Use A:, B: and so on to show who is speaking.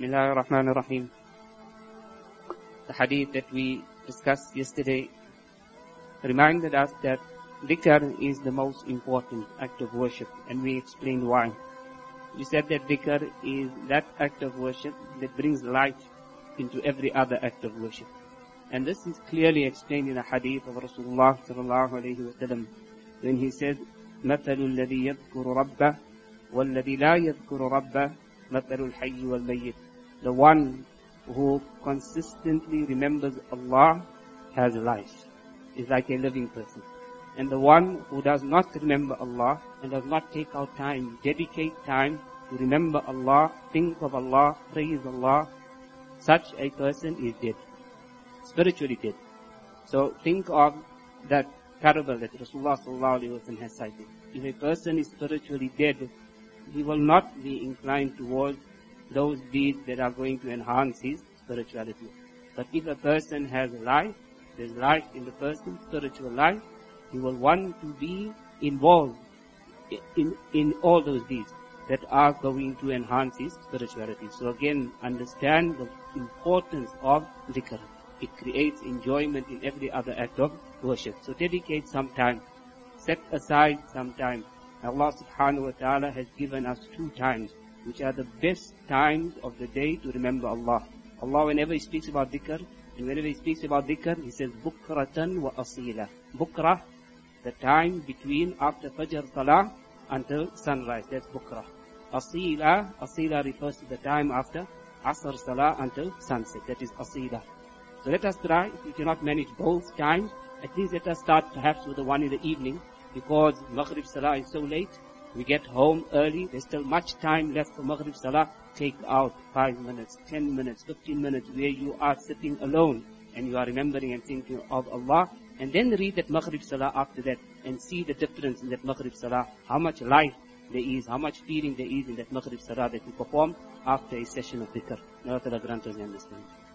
A: Bismillahir Rahmanir Rahim. The hadith that we discussed yesterday reminded us that dhikr is the most important act of worship, and we explained why. We said that dhikr is that act of worship that brings life into every other act of worship. And this is clearly explained in a hadith of Rasulullah sallallahu alayhi wa sallam, when he said, مَثَلُ الَّذِي يَذْكُرُ رَبَّهُ وَالَّذِي لَا يَذْكُرُ رَبَّهُ مَثَلُ الْحَيِّ وَالْمَيِّتِ. The one who consistently remembers Allah has life, is like a living person. And the one who does not remember Allah and does not take out time, dedicate time to remember Allah, think of Allah, praise Allah, such a person is dead, spiritually dead. So think of that parable that Rasulullah sallallahu alaihi wasallam has cited. If a person is spiritually dead, he will not be inclined towards those deeds that are going to enhance his spirituality. But if a person has life, there's life in the person, spiritual life, he will want to be involved in all those deeds that are going to enhance his spirituality. So again, understand the importance of dhikr. It creates enjoyment in every other act of worship. So dedicate some time, set aside some time. Allah subhanahu wa ta'ala has given us 2 times, which are the best times of the day to remember Allah. Allah, whenever He speaks about dhikr, and whenever He speaks about dhikr, He says, bukratan wa asila. Bukrah, the time between after Fajr Salah until sunrise, that's bukrah. Asila refers to the time after Asr Salah until sunset, that is asila. So let us try, if we cannot manage both times, at least let us start perhaps with the one in the evening, because Maghrib Salah is so late, we get home early, there's still much time left for Maghrib Salah. Take out 5 minutes, 10 minutes, 15 minutes where you are sitting alone and you are remembering and thinking of Allah, and then read that Maghrib Salah after that and see the difference in that Maghrib Salah, how much life there is, how much feeling there is in that Maghrib Salah that you perform after a session of dhikr. May Allah grant us the understanding.